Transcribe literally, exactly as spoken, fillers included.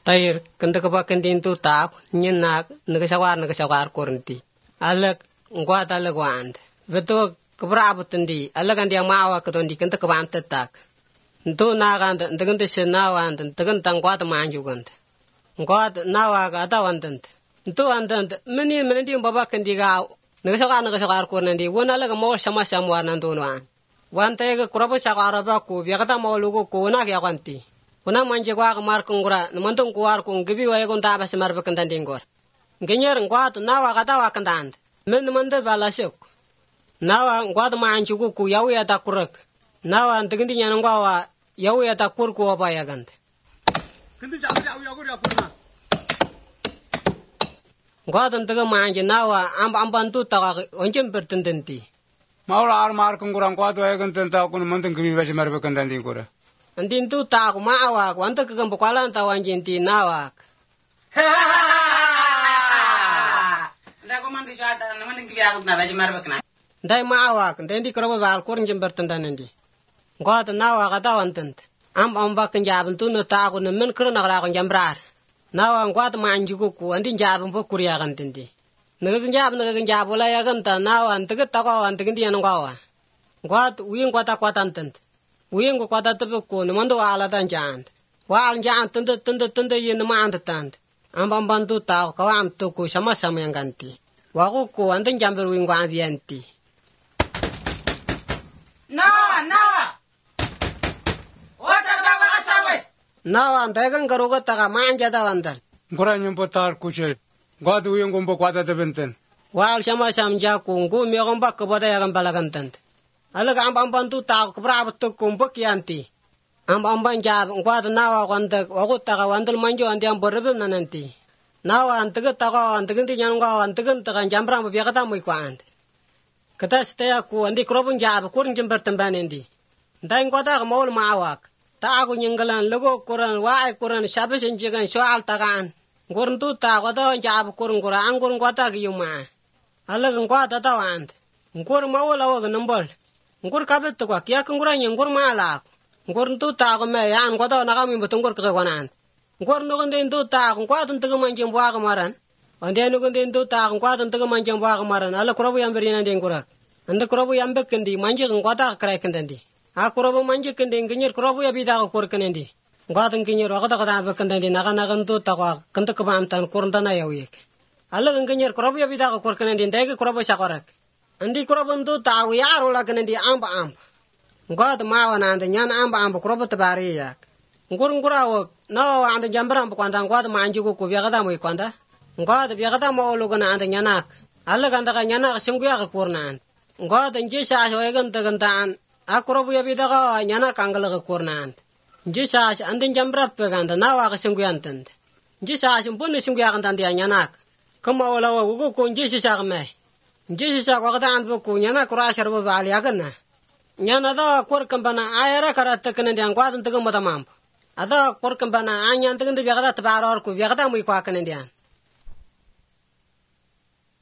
Tayir kende kapa kendin tu tak nyenak negasawar negasawar kornti. Alak ngwat alak wand. Beto keberapa tendi alak andi yang mawa ketondi kende kebam tetak. Ntu nagan tegente senawan tegente ngwat manjugan. Ngwat nawa kata wantent. Ntu wantent meni meni baba kendi ga negasawar negasawar kornti. Wona alak mau sama sama nantu wan. Wante ke kurapa sakara ba ku biakata mau lugu ku nak ya kanti. Kuna manje kwa kamar kungura namantong kuar kung gibi wa yakun taba semar bekentan dingor. Ngenyer ngwat nawa kata wa kentan. Men namante balasuk. Nawa ngwat manju ku ku yawi ata kurak. Nawa tegendi nyan ngwa yawi ata kur ku apa ya gante. Kendi jawi yawi yawi ya kurna. Ngwat tege manje nawa amba amban tu tawa onjem bertendenti. Maula ar mar kungura ngwat wa yakun tenta kun mantong gibi wa semar bekentan dingor. Andin tu tak maawak, wanta kagam pakalan tawan jinti nawak. Nda ko man di suata naman ng kibiyak na baji marbak na. Ndai maawak, ndai di kroba bal kurang jember tentan ndi. Ngwat nawak atawan tent. Am am bak njabun tu no tak no men kro na ra jambrar. Nawa ngwat manjuku ku andin jabun po kuriya kan tendi. Naga njab naga njab la ya kan ta nawa antege takawan tegendi an ngwawa. Ngwat uyin kwata kwatan tent. Uyen ko kwata tepe ko namando ala tan jant. Wal jant tende tende tende yen mand tant. Ambam bantu ta ko am to ko sama sama yang ganti. Wa ko ko anten jamber uyen ko anti. Nawa nawa. Wata da ba kasawe. Nawa antegan garuga ta ka manja da wandar. Ngura nyumpo tar kuchel. Ngwat uyen gombo kwata tebenten. Wal sama sama ja ko ngo me gomba ko bada ya gan balagan tant. Alag ambam bantu ta ko brabo to kumbak yanti. Ambam banja ngwat nawa kwanda wagut ta ka wandal manjo andi am borbe nananti. Nawa antege ta ka antege ti nyan ngwa antege ta kan jambram biya kata muy kwand. Kata staya ku andi krobun jab kurin jember temban endi. Ndai ngwata ka maul maawak. Ta aku nyenggalan logo kuran wae kuran shabe senjegan soal takan. Ngurun tu ta kwata jab kurun kura anggur ngwata ki yuma. Alag ngwata ta wand. Ngur maul awag nambol. Ngur kabet to kwa kia kungura ngur mala. Ngur tu ta ko me yan ko to na kami betung ngur ke kanan. Ngur no gonde tu ta ko kwa tun tege manjem bua kamaran. Ande no gonde tu ta ko kwa tun tege manjem bua kamaran. Ala kurabu yang berina de ngurak. Ande kurabu yang bekendi manje ko ta krai kendandi. A kurabu manje kendi nginyer kurabu ya bida ko kur kendi. Ngwa tun kinyer ko ta ko ta bekendi na kana kan tu ta ko kente ke bam tan kurun tan ya wiek. Ala nginyer kurabu ya bida ko kur kendi ndai ke kurabu sakorak. Andi kurabun tu tahu ya rola kena di amba amba. Ngkau tu mawa nanti nyan amba amba kurabun tebari ya. Ngkur ngkurawo nawa anda jambram bukan tang ngkau tu manju ku biar kata mau ikanda. Ngkau tu biar kata mau lu kena anda nyanak. Alla kanda kan nyanak sungguh ya kekurnan. Ngkau tu jisa soe kan tegentan. Aku rabu ya bida kau nyanak anggal kekurnan. Jisa anda jambram peganda nawa kesungguh anten. Jisa simpun sungguh ya kan tanti nyanak. Kemau lawa ugu kun jisa kemai. Jisi sa kwa kata anpo ku nyana kura sharbo bali agan na. Nyana da kur kampana ayara karata kena diang kwa tentang mata mampu. Ada kur kampana anyan tentang biar kata tebaror ku biar kata mui kwa kena diang.